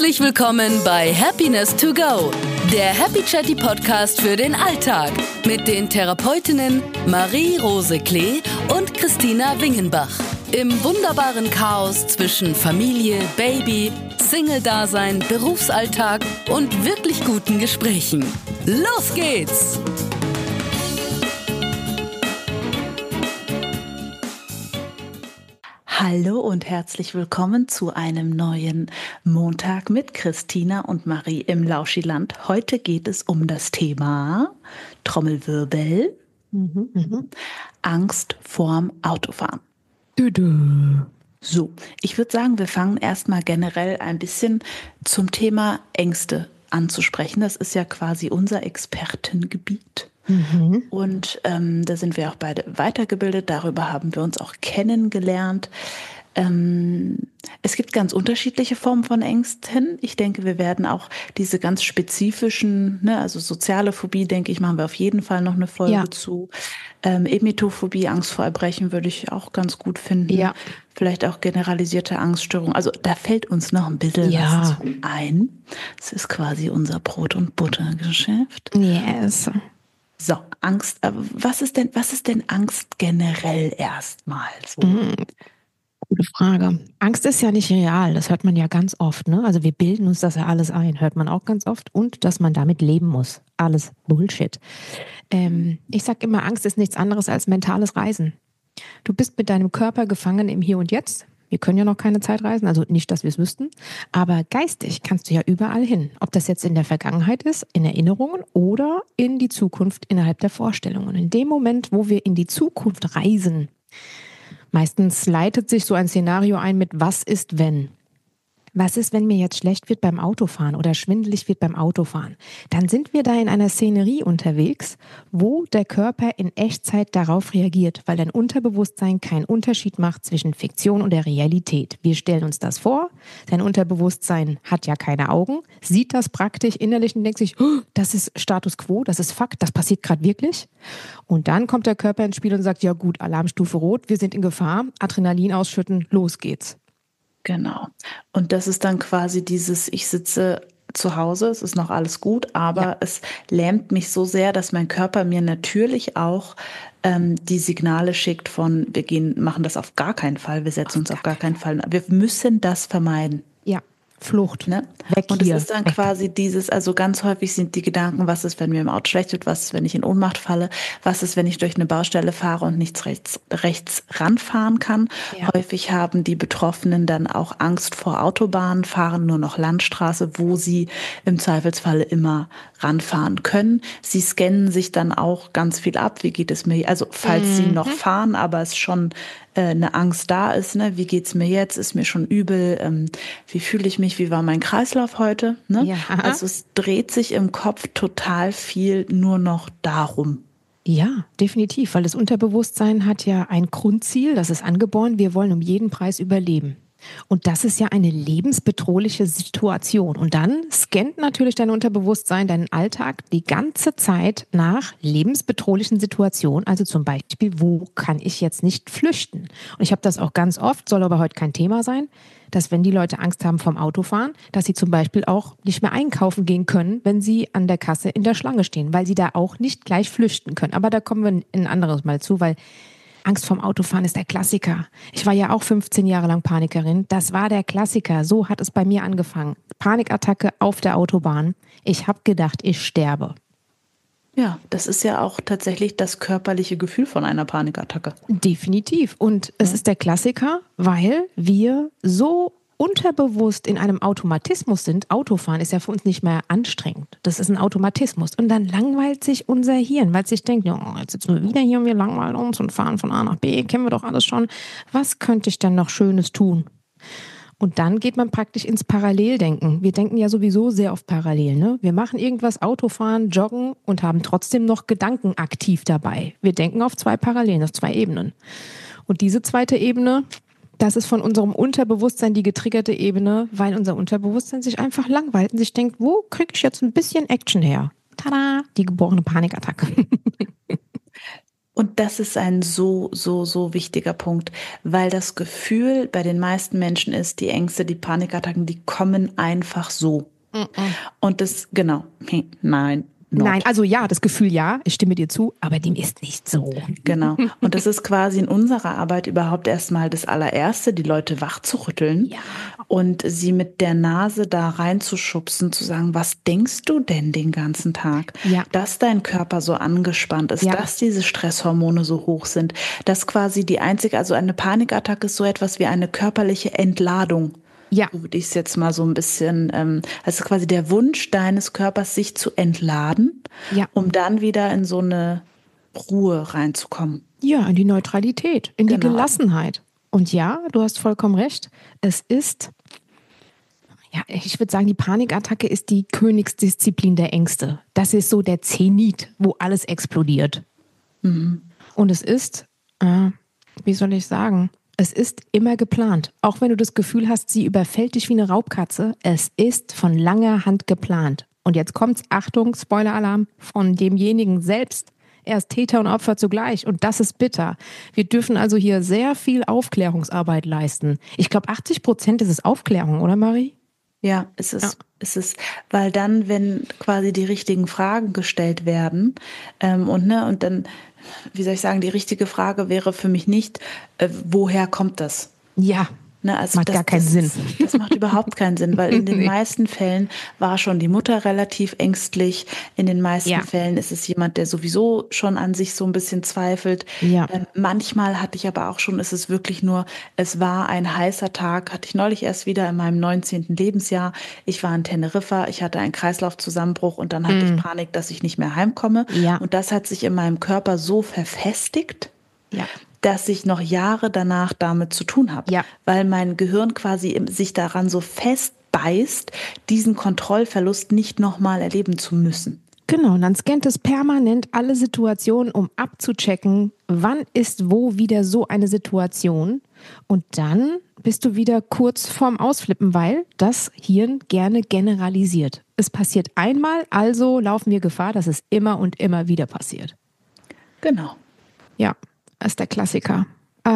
Herzlich willkommen bei Happiness to Go, der Happy Chatty Podcast für den Alltag mit den Therapeutinnen Marie-Rose Klee und Christina Wingenbach. Im wunderbaren Chaos zwischen Familie, Baby, Single-Dasein, Berufsalltag und wirklich guten Gesprächen. Los geht's! Hallo und herzlich willkommen zu einem neuen Montag mit Christina und Marie im Lauschiland. Heute geht es um das Thema Trommelwirbel, Angst vorm Autofahren. So, ich würde sagen, wir fangen erstmal generell ein bisschen zum Thema Ängste anzusprechen. Das ist ja quasi unser Expertengebiet. Und da sind wir auch beide weitergebildet, darüber haben wir uns auch kennengelernt. Es gibt ganz unterschiedliche Formen von Ängsten. Ich denke, wir werden auch diese ganz spezifischen, also soziale Phobie, denke ich, machen wir auf jeden Fall noch eine Folge zu. Emetophobie, Angst vor Erbrechen würde ich auch ganz gut finden. Ja. Vielleicht auch generalisierte Angststörung. Also da fällt uns noch ein bisschen was zu ein. Das ist quasi unser Brot- und Buttergeschäft. Yes. So, Angst. Was ist denn Angst generell erstmal? So? Gute Frage. Angst ist ja nicht real, das hört man ja ganz oft, ne? Also wir bilden uns das ja alles ein, hört man auch ganz oft. Und dass man damit leben muss. Alles Bullshit. Ich sag immer, Angst ist nichts anderes als mentales Reisen. Du bist mit deinem Körper gefangen im Hier und Jetzt. Wir können ja noch keine Zeit reisen, also nicht, dass wir es wüssten. Aber geistig kannst du ja überall hin. Ob das jetzt in der Vergangenheit ist, in Erinnerungen oder in die Zukunft innerhalb der Vorstellungen. In dem Moment, wo wir in die Zukunft reisen, meistens leitet sich so ein Szenario ein mit was ist, wenn? Was ist, wenn mir jetzt schlecht wird beim Autofahren oder schwindelig wird beim Autofahren? Dann sind wir da in einer Szenerie unterwegs, wo der Körper in Echtzeit darauf reagiert, weil dein Unterbewusstsein keinen Unterschied macht zwischen Fiktion und der Realität. Wir stellen uns das vor, dein Unterbewusstsein hat ja keine Augen, sieht das praktisch innerlich und denkt sich, oh, das ist Status Quo, das ist Fakt, das passiert gerade wirklich. Und dann kommt der Körper ins Spiel und sagt, ja gut, Alarmstufe Rot, wir sind in Gefahr, Adrenalin ausschütten, los geht's. Genau. Und das ist dann quasi dieses, ich sitze zu Hause, es ist noch alles gut, aber es lähmt mich so sehr, dass mein Körper mir natürlich auch die Signale schickt von, machen das auf gar keinen Fall, wir setzen uns auf gar keinen Fall. Wir müssen das vermeiden. Ja. Flucht. Ne? Weg und hier. Es ist dann quasi dieses, also ganz häufig sind die Gedanken, was ist, wenn mir im Auto schlecht wird, was ist, wenn ich in Ohnmacht falle, was ist, wenn ich durch eine Baustelle fahre und nichts rechts ranfahren kann. Ja. Häufig haben die Betroffenen dann auch Angst vor Autobahnen, fahren nur noch Landstraße, wo sie im Zweifelsfalle immer ranfahren können. Sie scannen sich dann auch ganz viel ab, wie geht es mir, also falls sie noch fahren, aber es schon eine Angst da ist, ne? Wie geht's mir jetzt? Ist mir schon übel? Wie fühle ich mich? Wie war mein Kreislauf heute? Ne? Ja. Also es dreht sich im Kopf total viel nur noch darum. Ja, definitiv, weil das Unterbewusstsein hat ja ein Grundziel, das ist angeboren, wir wollen um jeden Preis überleben. Und das ist ja eine lebensbedrohliche Situation. Und dann scannt natürlich dein Unterbewusstsein deinen Alltag die ganze Zeit nach lebensbedrohlichen Situationen. Also zum Beispiel, wo kann ich jetzt nicht flüchten? Und ich habe das auch ganz oft, soll aber heute kein Thema sein, dass wenn die Leute Angst haben vom Autofahren, dass sie zum Beispiel auch nicht mehr einkaufen gehen können, wenn sie an der Kasse in der Schlange stehen, weil sie da auch nicht gleich flüchten können. Aber da kommen wir ein anderes Mal zu, weil Angst vorm Autofahren ist der Klassiker. Ich war ja auch 15 Jahre lang Panikerin. Das war der Klassiker. So hat es bei mir angefangen. Panikattacke auf der Autobahn. Ich habe gedacht, ich sterbe. Ja, das ist ja auch tatsächlich das körperliche Gefühl von einer Panikattacke. Definitiv. Und es ist der Klassiker, weil wir so unterbewusst in einem Automatismus sind. Autofahren ist ja für uns nicht mehr anstrengend. Das ist ein Automatismus. Und dann langweilt sich unser Hirn, weil es sich denkt, ja, jetzt sitzen wir wieder hier und wir langweilen uns und fahren von A nach B. Kennen wir doch alles schon. Was könnte ich denn noch Schönes tun? Und dann geht man praktisch ins Paralleldenken. Wir denken ja sowieso sehr oft parallel, ne? Wir machen irgendwas, Autofahren, Joggen und haben trotzdem noch Gedanken aktiv dabei. Wir denken auf zwei Parallelen, auf zwei Ebenen. Und diese zweite Ebene, das ist von unserem Unterbewusstsein die getriggerte Ebene, weil unser Unterbewusstsein sich einfach langweilt und sich denkt, wo kriege ich jetzt ein bisschen Action her? Tada, die geborene Panikattacke. Und das ist ein so, so, so wichtiger Punkt, weil das Gefühl bei den meisten Menschen ist, die Ängste, die Panikattacken, die kommen einfach so. Und das, genau, nein. Nein, also ja, das Gefühl ja, ich stimme dir zu, aber dem ist nicht so. Genau. Und das ist quasi in unserer Arbeit überhaupt erstmal das allererste, die Leute wach zu rütteln und sie mit der Nase da reinzuschubsen, zu sagen, was denkst du denn den ganzen Tag? Ja. Dass dein Körper so angespannt ist, dass diese Stresshormone so hoch sind, dass quasi also eine Panikattacke ist so etwas wie eine körperliche Entladung. Ja. So würde ich es jetzt mal so ein bisschen, also quasi der Wunsch deines Körpers, sich zu entladen, um dann wieder in so eine Ruhe reinzukommen. Ja, in die Neutralität, in die Gelassenheit. Und ja, du hast vollkommen recht. Es ist, ja, ich würde sagen, die Panikattacke ist die Königsdisziplin der Ängste. Das ist so der Zenit, wo alles explodiert. Und es ist, wie soll ich sagen, es ist immer geplant. Auch wenn du das Gefühl hast, sie überfällt dich wie eine Raubkatze, es ist von langer Hand geplant. Und jetzt kommt's, Achtung, Spoiler-Alarm, von demjenigen selbst. Er ist Täter und Opfer zugleich. Und das ist bitter. Wir dürfen also hier sehr viel Aufklärungsarbeit leisten. Ich glaube, 80% ist es Aufklärung, oder Marie? Ja, es ist, weil dann, wenn quasi die richtigen Fragen gestellt werden, und dann, wie soll ich sagen, die richtige Frage wäre für mich nicht, woher kommt das? Ja. Also macht gar keinen Sinn. Das macht überhaupt keinen Sinn, weil in den meisten Fällen war schon die Mutter relativ ängstlich. In den meisten Fällen ist es jemand, der sowieso schon an sich so ein bisschen zweifelt. Ja. Manchmal hatte ich aber auch schon, ist es wirklich nur, es war ein heißer Tag, hatte ich neulich erst wieder in meinem 19. Lebensjahr. Ich war in Teneriffa, ich hatte einen Kreislaufzusammenbruch und dann hatte ich Panik, dass ich nicht mehr heimkomme. Ja. Und das hat sich in meinem Körper so verfestigt, dass ich noch Jahre danach damit zu tun habe, weil mein Gehirn quasi sich daran so festbeißt, diesen Kontrollverlust nicht nochmal erleben zu müssen. Genau, und dann scannt es permanent alle Situationen, um abzuchecken, wann ist wo wieder so eine Situation. Und dann bist du wieder kurz vorm Ausflippen, weil das Hirn gerne generalisiert. Es passiert einmal, also laufen wir Gefahr, dass es immer und immer wieder passiert. Genau. Ja. Das ist der Klassiker.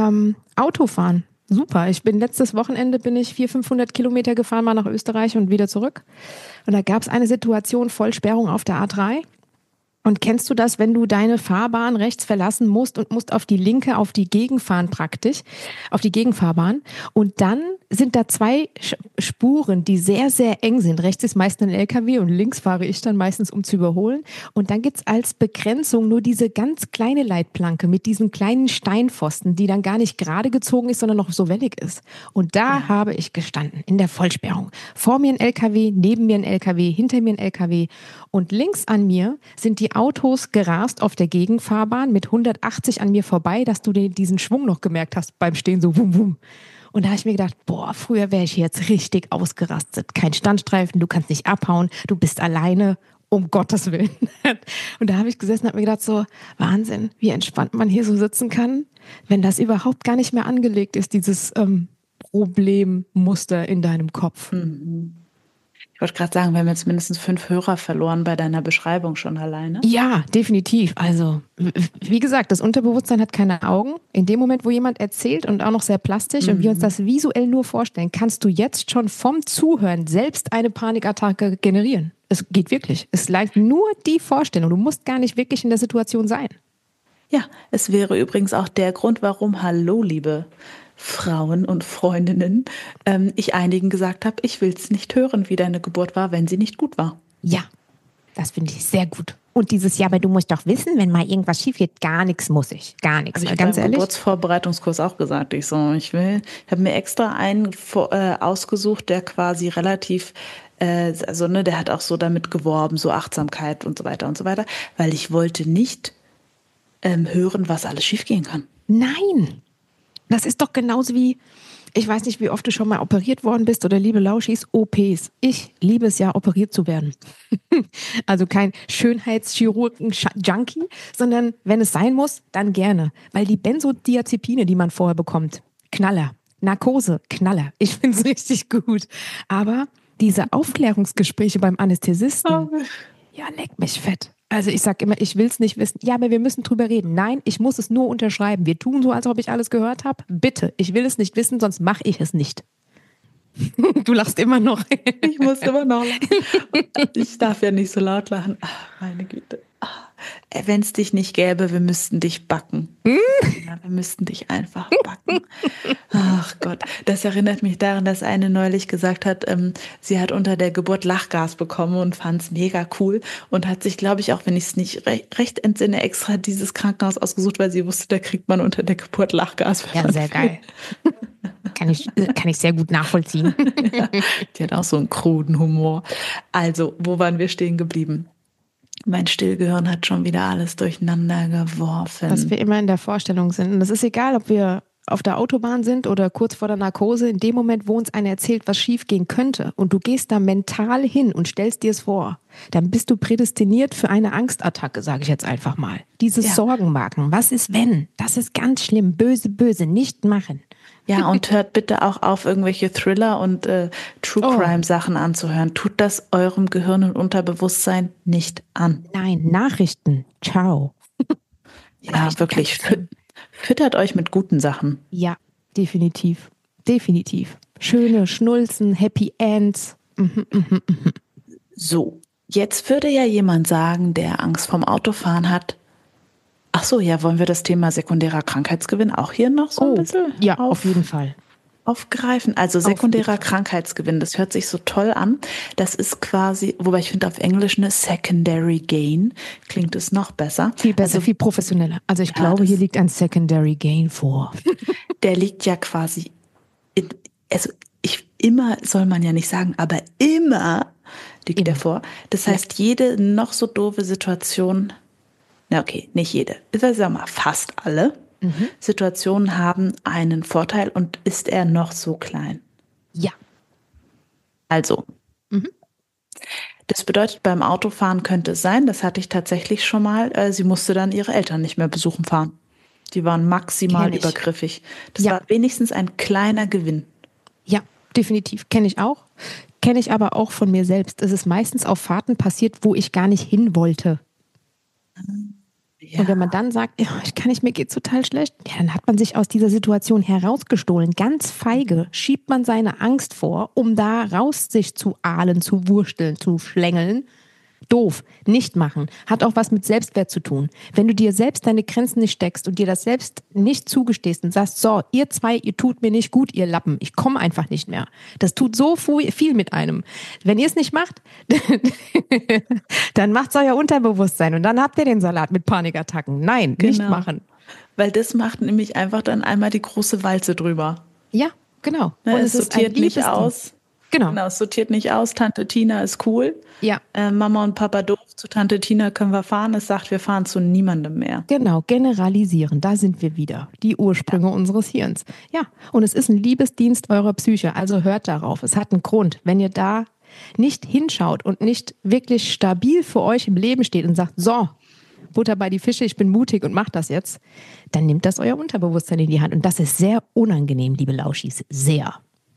Autofahren, super. Letztes Wochenende bin ich 400-500 Kilometer gefahren, mal nach Österreich und wieder zurück. Und da gab es eine Situation, Vollsperrung auf der A3. Und kennst du das, wenn du deine Fahrbahn rechts verlassen musst und musst auf die linke, auf die Gegenfahren praktisch, auf die Gegenfahrbahn. Und dann sind da zwei Spuren, die sehr, sehr eng sind. Rechts ist meistens ein LKW und links fahre ich dann meistens, um zu überholen. Und dann gibt's als Begrenzung nur diese ganz kleine Leitplanke mit diesen kleinen Steinpfosten, die dann gar nicht gerade gezogen ist, sondern noch so wellig ist. Und da habe ich gestanden, in der Vollsperrung. Vor mir ein LKW, neben mir ein LKW, hinter mir ein LKW. Und links an mir sind die Autos gerast auf der Gegenfahrbahn mit 180 an mir vorbei, dass du diesen Schwung noch gemerkt hast beim Stehen, so wum wum. Und da habe ich mir gedacht, früher wäre ich jetzt richtig ausgerastet. Kein Standstreifen, du kannst nicht abhauen, du bist alleine, um Gottes Willen. Und da habe ich gesessen und habe mir gedacht, so Wahnsinn, wie entspannt man hier so sitzen kann, wenn das überhaupt gar nicht mehr angelegt ist, dieses Problemmuster in deinem Kopf. Ich wollte gerade sagen, wir haben jetzt mindestens 5 Hörer verloren bei deiner Beschreibung schon alleine. Ja, definitiv. Also, wie gesagt, das Unterbewusstsein hat keine Augen. In dem Moment, wo jemand erzählt und auch noch sehr plastisch und wir uns das visuell nur vorstellen, kannst du jetzt schon vom Zuhören selbst eine Panikattacke generieren. Es geht wirklich. Es reicht nur die Vorstellung. Du musst gar nicht wirklich in der Situation sein. Ja, es wäre übrigens auch der Grund, warum, hallo, liebe Frauen und Freundinnen, ich einigen gesagt habe, ich will es nicht hören, wie deine Geburt war, wenn sie nicht gut war. Ja, das finde ich sehr gut. Und dieses, aber du musst doch wissen, wenn mal irgendwas schief geht, gar nichts muss ich. Gar nichts. Habe ich ganz beim ehrlich. Geburtsvorbereitungskurs auch gesagt. Ich habe mir extra einen ausgesucht, der quasi relativ, der hat auch so damit geworben, so Achtsamkeit und so weiter, weil ich wollte nicht hören, was alles schiefgehen kann. Nein, das ist doch genauso wie, ich weiß nicht, wie oft du schon mal operiert worden bist oder liebe Lauschis, OPs. Ich liebe es ja, operiert zu werden. Also kein Schönheitschirurgen-Junkie, sondern wenn es sein muss, dann gerne. Weil die Benzodiazepine, die man vorher bekommt, Knaller. Narkose, Knaller. Ich finde es richtig gut. Aber diese Aufklärungsgespräche beim Anästhesisten, ja, leck mich fett. Also ich sage immer, ich will es nicht wissen. Ja, aber wir müssen drüber reden. Nein, ich muss es nur unterschreiben. Wir tun so, als ob ich alles gehört habe. Bitte, ich will es nicht wissen, sonst mache ich es nicht. Du lachst immer noch. Ich muss immer noch lachen. Ich darf ja nicht so laut lachen. Ach, meine Güte. Wenn es dich nicht gäbe, wir müssten dich backen. Ja, wir müssten dich einfach backen. Ach Gott, das erinnert mich daran, dass eine neulich gesagt hat, sie hat unter der Geburt Lachgas bekommen und fand es mega cool und hat sich, glaube ich, auch wenn ich es nicht recht entsinne, extra dieses Krankenhaus ausgesucht, weil sie wusste, da kriegt man unter der Geburt Lachgas. Ja, sehr geil. Kann ich sehr gut nachvollziehen. Ja, die hat auch so einen kruden Humor. Also, wo waren wir stehen geblieben? Mein Stillgehirn hat schon wieder alles durcheinander geworfen. Dass wir immer in der Vorstellung sind. Und das ist egal, ob wir auf der Autobahn sind oder kurz vor der Narkose. In dem Moment, wo uns einer erzählt, was schief gehen könnte und du gehst da mental hin und stellst dir es vor, dann bist du prädestiniert für eine Angstattacke, sage ich jetzt einfach mal. Dieses Sorgenmachen. Was ist wenn? Das ist ganz schlimm. Böse, böse. Nicht machen. Ja, und hört bitte auch auf, irgendwelche Thriller und True-Crime-Sachen anzuhören. Tut das eurem Gehirn und Unterbewusstsein nicht an. Nein, Nachrichten. Ciao. Ja, wirklich. Füttert euch mit guten Sachen. Ja, definitiv. Definitiv. Schöne Schnulzen, Happy Ends. So, jetzt würde ja jemand sagen, der Angst vorm Autofahren hat, ach so, ja, wollen wir das Thema sekundärer Krankheitsgewinn auch hier noch so ein bisschen auf jeden Fall aufgreifen? Also sekundärer Krankheitsgewinn, das hört sich so toll an. Das ist quasi, wobei ich finde auf Englisch eine Secondary Gain, klingt es noch besser. Viel besser, also, viel professioneller. Also ich glaube, hier liegt ein Secondary Gain vor. Der liegt ja quasi, immer soll man ja nicht sagen, aber immer liegt der vor. Das heißt, jede noch so doofe Situation, na okay, nicht jede, ich sag mal fast alle Situationen haben einen Vorteil und ist er noch so klein? Ja. Also, das bedeutet, beim Autofahren könnte es sein, das hatte ich tatsächlich schon mal, sie musste dann ihre Eltern nicht mehr besuchen fahren. Die waren maximal übergriffig. Das war wenigstens ein kleiner Gewinn. Ja, definitiv. Kenne ich auch. Kenne ich aber auch von mir selbst. Es ist meistens auf Fahrten passiert, wo ich gar nicht hin wollte. Ja. Und wenn man dann sagt, ja, ich kann nicht, mir geht's total schlecht, ja, dann hat man sich aus dieser Situation herausgestohlen. Ganz feige schiebt man seine Angst vor, um da raus sich zu ahlen, zu wursteln, zu schlängeln. Doof, nicht machen. Hat auch was mit Selbstwert zu tun. Wenn du dir selbst deine Grenzen nicht steckst und dir das selbst nicht zugestehst und sagst, so, ihr zwei, ihr tut mir nicht gut, ihr Lappen, ich komme einfach nicht mehr. Das tut so viel mit einem. Wenn ihr es nicht macht, dann macht's euer Unterbewusstsein und dann habt ihr den Salat mit Panikattacken. Nein, nicht machen. Weil das macht nämlich einfach dann einmal die große Walze drüber. Ja, genau. Und es sortiert nicht aus. Genau, es sortiert nicht aus. Tante Tina ist cool. Ja. Mama und Papa doof. Zu Tante Tina können wir fahren. Es sagt, wir fahren zu niemandem mehr. Genau, generalisieren. Da sind wir wieder. Die Ursprünge unseres Hirns. Ja, und es ist ein Liebesdienst eurer Psyche. Also hört darauf. Es hat einen Grund. Wenn ihr da nicht hinschaut und nicht wirklich stabil für euch im Leben steht und sagt, so, Butter bei die Fische, ich bin mutig und mach das jetzt, dann nimmt das euer Unterbewusstsein in die Hand. Und das ist sehr unangenehm, liebe Lauschis. Sehr.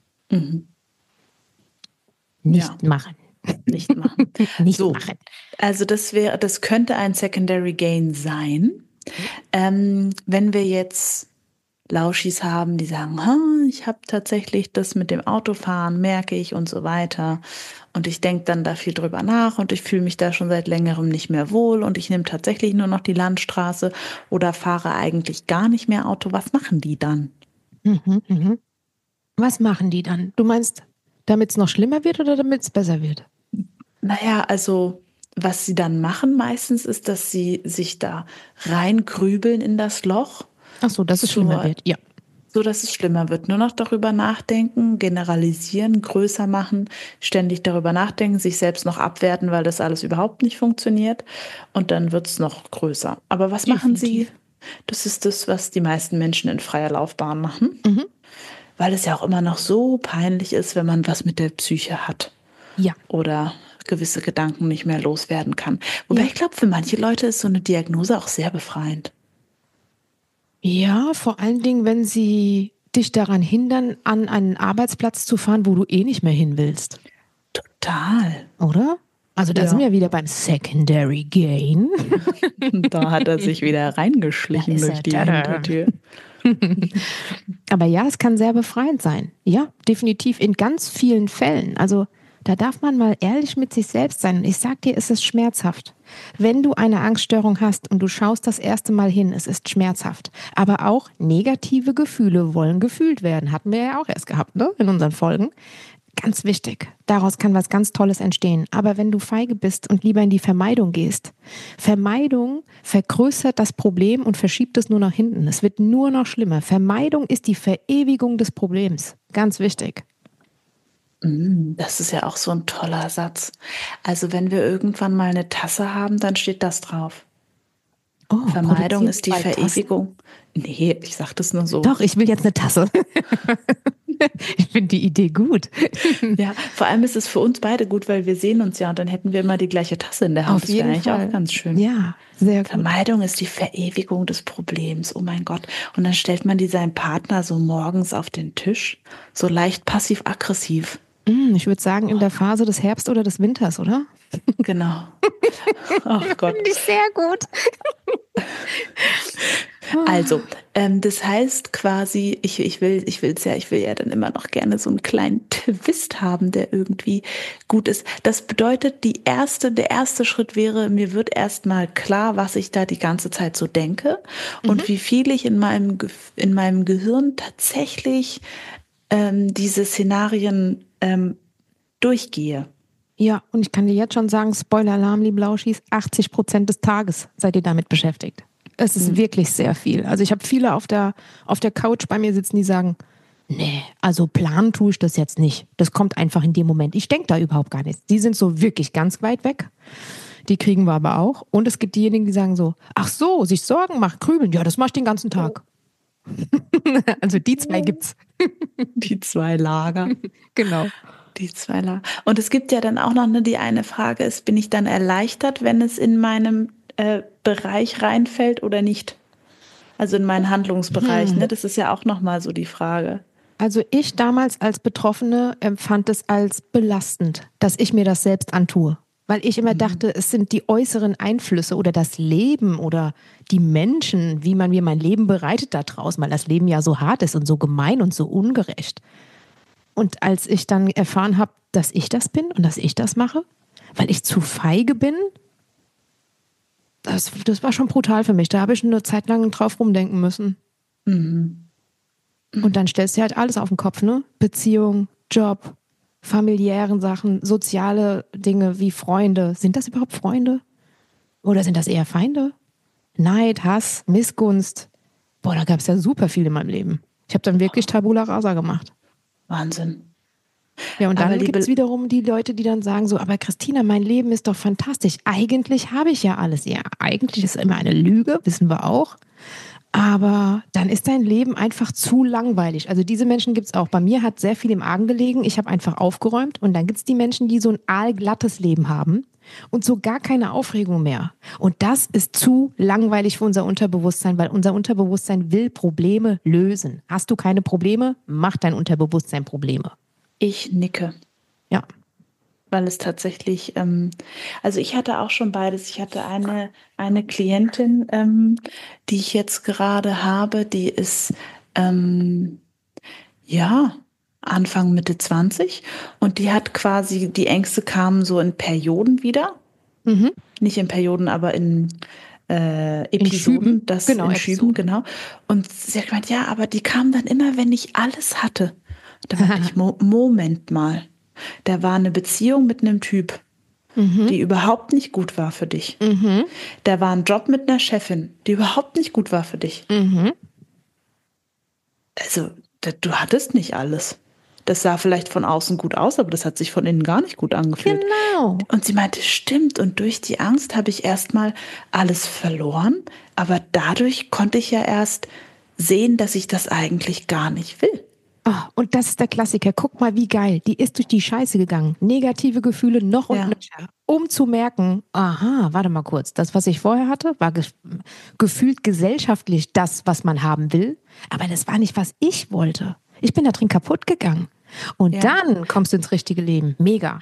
Nicht machen. Nicht machen. Nicht machen. Also das könnte ein Secondary Gain sein. Wenn wir jetzt Lauschis haben, die sagen, ich habe tatsächlich das mit dem Autofahren, merke ich und so weiter. Und ich denke dann da viel drüber nach und ich fühle mich da schon seit längerem nicht mehr wohl und ich nehme tatsächlich nur noch die Landstraße oder fahre eigentlich gar nicht mehr Auto. Was machen die dann? Was machen die dann? Du meinst, damit es noch schlimmer wird oder damit es besser wird? Naja, also was sie dann machen meistens ist, dass sie sich da reingrübeln in das Loch. Ach so, dass es schlimmer wird, ja. So, dass es schlimmer wird. Nur noch darüber nachdenken, generalisieren, größer machen, ständig darüber nachdenken, sich selbst noch abwerten, weil das alles überhaupt nicht funktioniert. Und dann wird es noch größer. Aber was machen sie? Das ist das, was die meisten Menschen in freier Laufbahn machen. Weil es ja auch immer noch so peinlich ist, wenn man was mit der Psyche hat. Ja. Oder gewisse Gedanken nicht mehr loswerden kann. Wobei ich glaube, für manche Leute ist so eine Diagnose auch sehr befreiend. Ja, vor allen Dingen, wenn sie dich daran hindern, an einen Arbeitsplatz zu fahren, wo du eh nicht mehr hin willst. Total. Oder? Also da sind wir wieder beim Secondary Gain. Da hat er sich wieder reingeschlichen durch die Hintertür. Aber ja, es kann sehr befreiend sein. Ja, definitiv in ganz vielen Fällen. Also da darf man mal ehrlich mit sich selbst sein. Und ich sag dir, es ist schmerzhaft. Wenn du eine Angststörung hast und du schaust das erste Mal hin, es ist schmerzhaft. Aber auch negative Gefühle wollen gefühlt werden. Hatten wir ja auch erst gehabt, ne? In unseren Folgen. Ganz wichtig. Daraus kann was ganz Tolles entstehen. Aber wenn du feige bist und lieber in die Vermeidung gehst, Vermeidung vergrößert das Problem und verschiebt es nur nach hinten. Es wird nur noch schlimmer. Vermeidung ist die Verewigung des Problems. Ganz wichtig. Das ist ja auch so ein toller Satz. Also wenn wir irgendwann mal eine Tasse haben, dann steht das drauf. Oh, Vermeidung ist die Verewigung. Nee, ich sag das nur so. Doch, ich will jetzt eine Tasse. Ich finde die Idee gut. Ja, vor allem ist es für uns beide gut, weil wir sehen uns ja und dann hätten wir immer die gleiche Tasse in der Hand. Auf jeden Das wäre eigentlich Fall. auch ganz schön. Ja, sehr gut. Vermeidung ist die Verewigung des Problems. Oh mein Gott. Und dann stellt man die seinem Partner so morgens auf den Tisch, so leicht passiv-aggressiv. Ich würde sagen, in der Phase des Herbst oder des Winters, oder? Genau. Oh Gott. Finde ich sehr gut. Also, das heißt quasi, ich will ja dann immer noch gerne so einen kleinen Twist haben, der irgendwie gut ist. Das bedeutet, der erste Schritt wäre, mir wird erstmal klar, was ich da die ganze Zeit so denke und wie viel ich in meinem Gehirn tatsächlich diese Szenarien durchgehe. Ja, und ich kann dir jetzt schon sagen, Spoiler-Alarm, liebe Lauschis, 80% des Tages seid ihr damit beschäftigt. Es ist wirklich sehr viel. Also ich habe viele auf der Couch bei mir sitzen, die sagen, nee, also planen tue ich das jetzt nicht. Das kommt einfach in dem Moment. Ich denke da überhaupt gar nichts. Die sind so wirklich ganz weit weg. Die kriegen wir aber auch. Und es gibt diejenigen, die sagen so, ach so, sich Sorgen machen, grübeln. Ja, das mache ich den ganzen Tag. Also die zwei gibt's. Die zwei Lager. Genau. Die zwei Lager. Und es gibt ja dann auch noch die eine Frage ist, bin ich dann erleichtert, wenn es in meinem Bereich reinfällt oder nicht? Also in meinen Handlungsbereich. Ne? Das ist ja auch nochmal so die Frage. Also ich damals als Betroffene empfand es als belastend, dass ich mir das selbst antue. Weil ich immer dachte, es sind die äußeren Einflüsse oder das Leben oder die Menschen, wie man mir mein Leben bereitet da draußen, weil das Leben ja so hart ist und so gemein und so ungerecht. Und als ich dann erfahren habe, dass ich das bin und dass ich das mache, weil ich zu feige bin, das war schon brutal für mich. Da habe ich eine Zeit lang drauf rumdenken müssen. Und dann stellst du halt alles auf den Kopf, ne? Beziehung, Job, familiären Sachen, soziale Dinge wie Freunde. Sind das überhaupt Freunde? Oder sind das eher Feinde? Neid, Hass, Missgunst. Boah, da gab es ja super viel in meinem Leben. Ich habe dann wirklich Tabula Rasa gemacht. Wahnsinn. Ja, und dann gibt es wiederum die Leute, die dann sagen so, aber Christina, mein Leben ist doch fantastisch. Eigentlich habe ich ja alles. Ja, eigentlich ist immer eine Lüge, wissen wir auch. Aber dann ist dein Leben einfach zu langweilig. Also diese Menschen gibt es auch. Bei mir hat sehr viel im Argen gelegen. Ich habe einfach aufgeräumt. Und dann gibt es die Menschen, die so ein aalglattes Leben haben und so gar keine Aufregung mehr. Und das ist zu langweilig für unser Unterbewusstsein, weil unser Unterbewusstsein will Probleme lösen. Hast du keine Probleme, macht dein Unterbewusstsein Probleme. Ich nicke. Ja. Weil es tatsächlich, also ich hatte auch schon beides. Ich hatte eine Klientin, die ich jetzt gerade habe, die ist, Anfang, Mitte 20 und die hat quasi, die Ängste kamen so in Perioden wieder. Nicht in Perioden, aber in Episoden. In Schüben, genau. Und sie hat gemeint, ja, aber die kamen dann immer, wenn ich alles hatte. Da dachte ich, Moment mal. Da war eine Beziehung mit einem Typ, die überhaupt nicht gut war für dich. Da war ein Job mit einer Chefin, die überhaupt nicht gut war für dich. Also, du hattest nicht alles. Das sah vielleicht von außen gut aus, aber das hat sich von innen gar nicht gut angefühlt. Genau. Und sie meinte, stimmt. Und durch die Angst habe ich erstmal alles verloren. Aber dadurch konnte ich ja erst sehen, dass ich das eigentlich gar nicht will. Oh, und das ist der Klassiker. Guck mal, wie geil. Die ist durch die Scheiße gegangen. Negative Gefühle noch und nöcher. Um zu merken, aha, warte mal kurz. Das, was ich vorher hatte, war gefühlt gesellschaftlich das, was man haben will. Aber das war nicht, was ich wollte. Ich bin da drin kaputt gegangen. Und dann kommst du ins richtige Leben. Mega.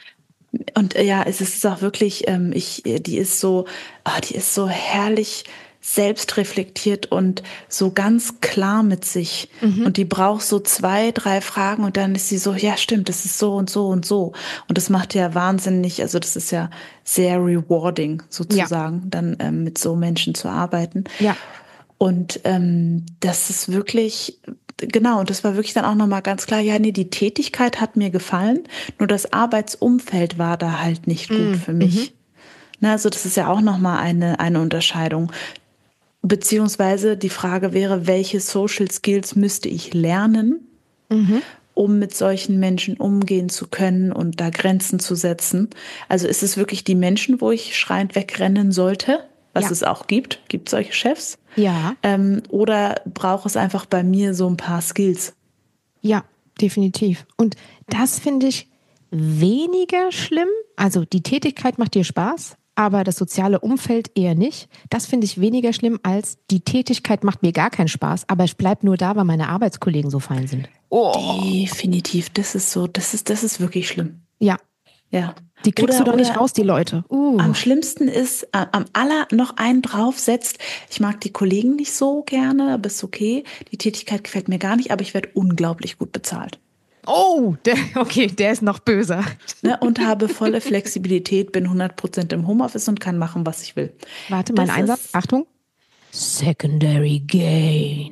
Und ja, es ist auch wirklich, die ist so herrlich selbstreflektiert und so ganz klar mit sich. Und die braucht so 2, 3 Fragen und dann ist sie so, ja, stimmt, das ist so und so und so. Und das macht ja wahnsinnig, also das ist ja sehr rewarding sozusagen, dann mit so Menschen zu arbeiten. Ja. Und das ist wirklich, genau, und das war wirklich dann auch nochmal ganz klar, ja, nee, die Tätigkeit hat mir gefallen, nur das Arbeitsumfeld war da halt nicht gut für mich. Na, also das ist ja auch nochmal eine Unterscheidung. Beziehungsweise die Frage wäre, welche Social Skills müsste ich lernen, um mit solchen Menschen umgehen zu können und da Grenzen zu setzen? Also ist es wirklich die Menschen, wo ich schreiend wegrennen sollte, was es auch gibt solche Chefs? Ja. Oder braucht es einfach bei mir so ein paar Skills? Ja, definitiv. Und das finde ich weniger schlimm. Also die Tätigkeit macht dir Spaß, aber das soziale Umfeld eher nicht. Das finde ich weniger schlimm als die Tätigkeit macht mir gar keinen Spaß, aber ich bleibe nur da, weil meine Arbeitskollegen so fein sind. Definitiv, das ist wirklich schlimm. Ja. Ja. Die kriegst du doch nicht raus, die Leute. Am schlimmsten ist, noch einen draufsetzt, ich mag die Kollegen nicht so gerne, aber ist okay. Die Tätigkeit gefällt mir gar nicht, aber ich werde unglaublich gut bezahlt. Oh, der ist noch böser. Ne, und habe volle Flexibilität, bin 100% im Homeoffice und kann machen, was ich will. Warte, mein Einsatz. Achtung. Secondary Gain.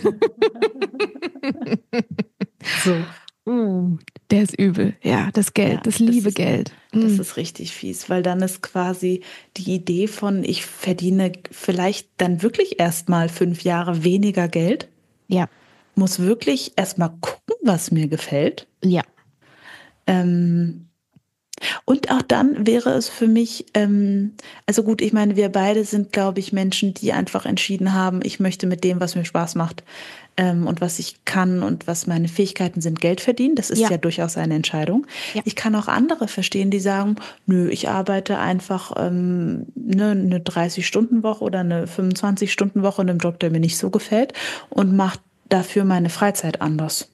So. Der ist übel. Ja, das Geld, Ja, das liebe Geld. Das ist richtig fies, weil dann ist quasi die Idee von, ich verdiene vielleicht dann wirklich erstmal 5 Jahre weniger Geld. Ja. Muss wirklich erstmal gucken, was mir gefällt. Ja. Und auch dann wäre es für mich, also gut, ich meine, wir beide sind, glaube ich, Menschen, die einfach entschieden haben, ich möchte mit dem, was mir Spaß macht und was ich kann und was meine Fähigkeiten sind, Geld verdienen. Das ist ja durchaus eine Entscheidung. Ja. Ich kann auch andere verstehen, die sagen, nö, ich arbeite einfach eine 30-Stunden-Woche oder eine 25-Stunden-Woche in einem Job, der mir nicht so gefällt und mache dafür meine Freizeit anders.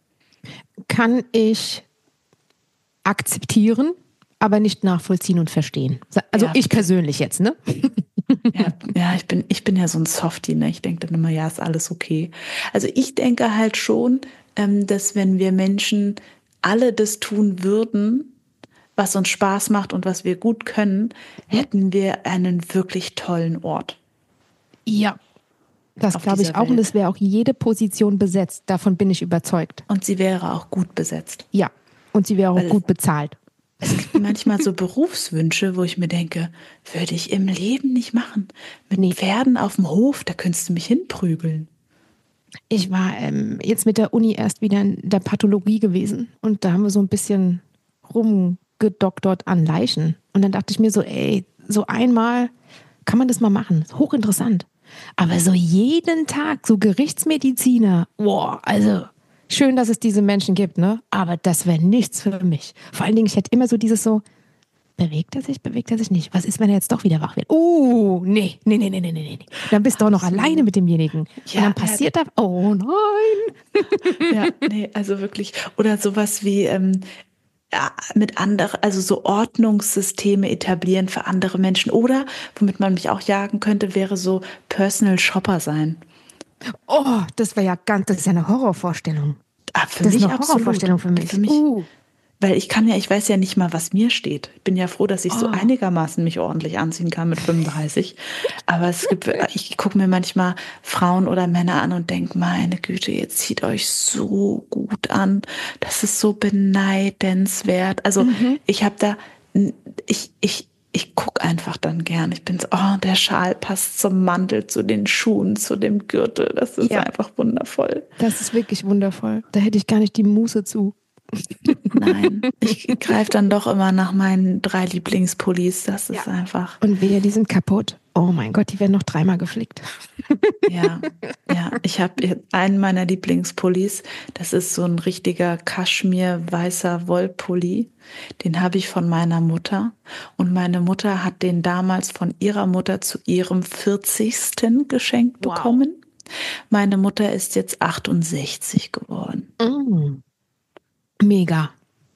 Kann ich akzeptieren, aber nicht nachvollziehen und verstehen. Also ja. Ich persönlich jetzt, ne? Ja, ich bin ja so ein Softie, ne? Ich denke dann immer, ja, ist alles okay. Also ich denke halt schon, dass wenn wir Menschen alle das tun würden, was uns Spaß macht und was wir gut können, hätten wir einen wirklich tollen Ort. Ja, das glaube ich auch. Welt. Und es wäre auch jede Position besetzt. Davon bin ich überzeugt. Und sie wäre auch gut besetzt. Ja, und sie wäre auch gut bezahlt. Es gibt manchmal so Berufswünsche, wo ich mir denke, würde ich im Leben nicht machen. Mit Pferden auf dem Hof, da könntest du mich hinprügeln. Ich war jetzt mit der Uni erst wieder in der Pathologie gewesen und da haben wir so ein bisschen rumgedoktert an Leichen. Und dann dachte ich mir so, so einmal kann man das mal machen. Das ist hochinteressant. Aber so jeden Tag, so Gerichtsmediziner, also schön, dass es diese Menschen gibt, ne? Aber das wäre nichts für mich. Vor allen Dingen, ich hätte immer so dieses so, bewegt er sich nicht? Was ist, wenn er jetzt doch wieder wach wird? Nee. Dann bist du doch noch alleine mit demjenigen. Ja, und dann passiert da, oh nein. Ja, nee, also wirklich. Oder sowas wie mit anderen, also so Ordnungssysteme etablieren für andere Menschen. Oder, womit man mich auch jagen könnte, wäre so Personal Shopper sein. Oh, das ist ja eine Horrorvorstellung. Für mich ist eine Horrorvorstellung für mich. Weil ich weiß ja nicht mal, was mir steht. Ich bin ja froh, dass ich so einigermaßen mich ordentlich anziehen kann mit 35. Aber ich gucke mir manchmal Frauen oder Männer an und denke, meine Güte, ihr zieht euch so gut an. Das ist so beneidenswert. Also ich gucke einfach dann gern. Ich bin so, der Schal passt zum Mantel, zu den Schuhen, zu dem Gürtel. Das ist einfach wundervoll. Das ist wirklich wundervoll. Da hätte ich gar nicht die Muße zu. Nein, ich greife dann doch immer nach meinen 3 Lieblingspullis. Das ist einfach. Und wehe, die sind kaputt. Oh mein Gott, die werden noch 3-mal geflickt. Ja, ich habe einen meiner Lieblingspullis. Das ist so ein richtiger Kaschmir-weißer Wollpulli. Den habe ich von meiner Mutter. Und meine Mutter hat den damals von ihrer Mutter zu ihrem 40. geschenkt bekommen. Meine Mutter ist jetzt 68 geworden. Mega.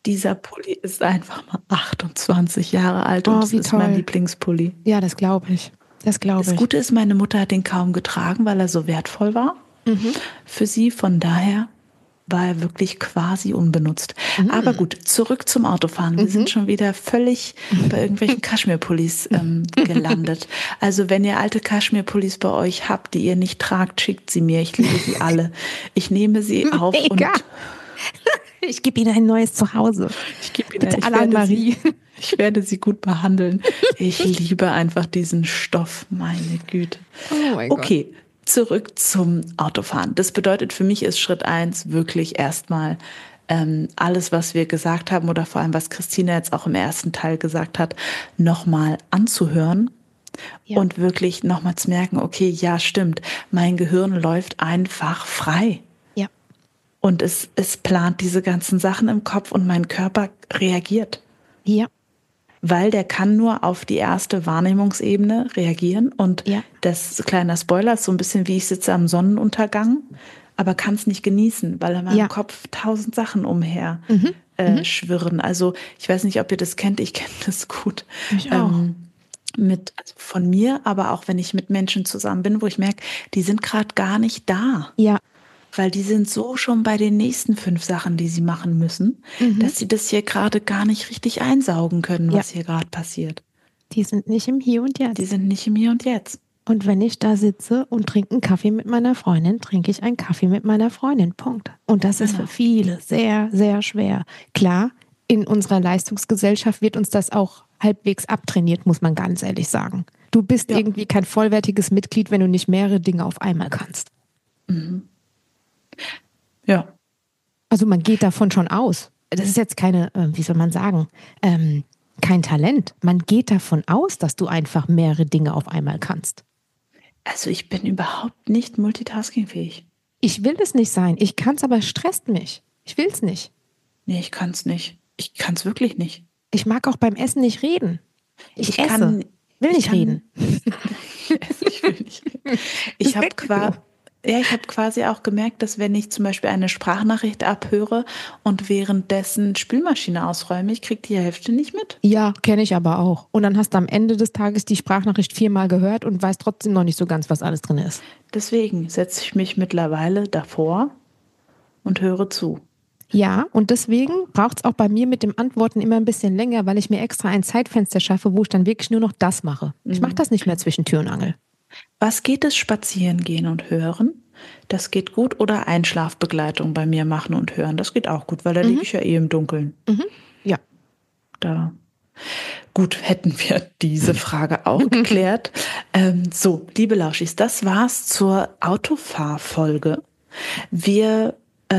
Dieser Pulli ist einfach mal 28 Jahre alt und das ist toll. mein Lieblingspulli. Ja, das glaube ich. Das Gute ist, meine Mutter hat den kaum getragen, weil er so wertvoll war für sie. Von daher war er wirklich quasi unbenutzt. Aber gut, zurück zum Autofahren. Wir sind schon wieder völlig bei irgendwelchen Kaschmirpullis gelandet. Also wenn ihr alte Kaschmirpullis bei euch habt, die ihr nicht tragt, schickt sie mir. Ich liebe sie alle. Ich nehme sie auf und ich gebe Ihnen ein neues Zuhause. Ich werde sie gut behandeln. Ich liebe einfach diesen Stoff, meine Güte. Oh mein Gott. Okay, zurück zum Autofahren. Das bedeutet für mich ist Schritt 1 wirklich erstmal alles, was wir gesagt haben oder vor allem, was Christina jetzt auch im ersten Teil gesagt hat, nochmal anzuhören. Ja. Und wirklich nochmal zu merken, okay, ja, stimmt, mein Gehirn läuft einfach frei. Und es plant diese ganzen Sachen im Kopf und mein Körper reagiert. Ja. Weil der kann nur auf die erste Wahrnehmungsebene reagieren. Und das kleiner Spoiler ist so ein bisschen wie ich sitze am Sonnenuntergang, aber kann es nicht genießen, weil in meinem Kopf 1000 Sachen umher schwirren. Also ich weiß nicht, ob ihr das kennt, ich kenne das gut. Ich auch. Von mir, aber auch wenn ich mit Menschen zusammen bin, wo ich merke, die sind gerade gar nicht da. Ja. Weil die sind so schon bei den nächsten 5 Sachen, die sie machen müssen, dass sie das hier gerade gar nicht richtig einsaugen können, was hier gerade passiert. Die sind nicht im Hier und Jetzt. Die sind nicht im Hier und Jetzt. Und wenn ich da sitze und trinke einen Kaffee mit meiner Freundin, trinke ich einen Kaffee mit meiner Freundin. Punkt. Und das ist für viele sehr, sehr schwer. Klar, in unserer Leistungsgesellschaft wird uns das auch halbwegs abtrainiert, muss man ganz ehrlich sagen. Du bist irgendwie kein vollwertiges Mitglied, wenn du nicht mehrere Dinge auf einmal kannst. Ja. Also man geht davon schon aus. Das ist jetzt keine, wie soll man sagen, kein Talent. Man geht davon aus, dass du einfach mehrere Dinge auf einmal kannst. Also ich bin überhaupt nicht multitaskingfähig. Ich will es nicht sein. Ich kann es, aber es stresst mich. Ich will es nicht. Nee, ich kann es nicht. Ich kann es wirklich nicht. Ich mag auch beim Essen nicht reden. Ich will nicht reden. Ich will nicht reden. Ich habe quasi auch gemerkt, dass wenn ich zum Beispiel eine Sprachnachricht abhöre und währenddessen Spülmaschine ausräume, ich kriege die Hälfte nicht mit. Ja, kenne ich aber auch. Und dann hast du am Ende des Tages die Sprachnachricht 4-mal gehört und weißt trotzdem noch nicht so ganz, was alles drin ist. Deswegen setze ich mich mittlerweile davor und höre zu. Ja, und deswegen braucht es auch bei mir mit dem Antworten immer ein bisschen länger, weil ich mir extra ein Zeitfenster schaffe, wo ich dann wirklich nur noch das mache. Ich mache das nicht mehr zwischen Tür und Angel. Was geht es? Spazieren gehen und hören? Das geht gut. Oder Einschlafbegleitung bei mir machen und hören? Das geht auch gut, weil da liege ich ja im Dunkeln. Ja. Da. Gut, hätten wir diese Frage auch geklärt. So, liebe Lauschis, das war's zur Autofahrfolge. Wir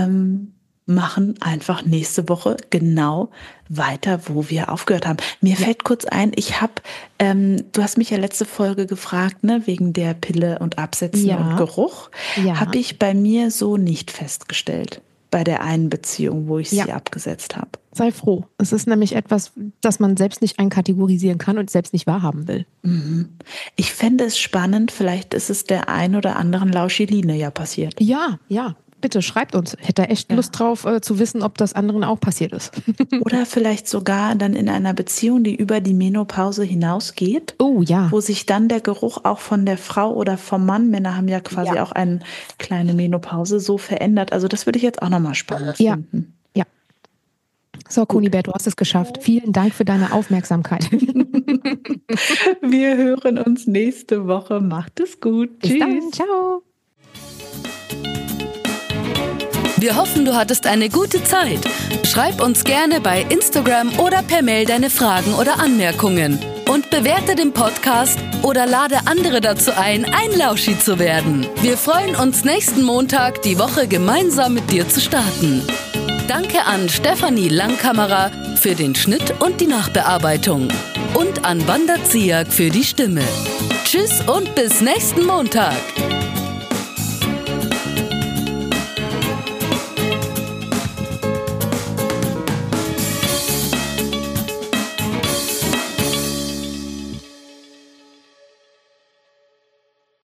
machen einfach nächste Woche genau weiter, wo wir aufgehört haben. Mir fällt kurz ein, du hast mich ja letzte Folge gefragt, ne, wegen der Pille und Absetzen und Geruch. Ja. Habe ich bei mir so nicht festgestellt, bei der einen Beziehung, wo ich sie abgesetzt habe. Sei froh. Es ist nämlich etwas, das man selbst nicht einkategorisieren kann und selbst nicht wahrhaben will. Ich fände es spannend, vielleicht ist es der ein oder anderen Lauschiline ja passiert. Ja. Bitte schreibt uns. Hätte echt Lust drauf zu wissen, ob das anderen auch passiert ist. Oder vielleicht sogar dann in einer Beziehung, die über die Menopause hinausgeht. Oh ja. Wo sich dann der Geruch auch von der Frau oder vom Mann, Männer haben ja quasi auch eine kleine Menopause, so verändert. Also das würde ich jetzt auch nochmal spannend finden. Ja. So, Kunibert, du hast es geschafft. Vielen Dank für deine Aufmerksamkeit. Wir hören uns nächste Woche. Macht es gut. Bis dann. Ciao. Wir hoffen, du hattest eine gute Zeit. Schreib uns gerne bei Instagram oder per Mail deine Fragen oder Anmerkungen. Und bewerte den Podcast oder lade andere dazu ein Lauschi zu werden. Wir freuen uns nächsten Montag, die Woche gemeinsam mit dir zu starten. Danke an Stefanie Langkammerer für den Schnitt und die Nachbearbeitung. Und an Wanda Ziak für die Stimme. Tschüss und bis nächsten Montag.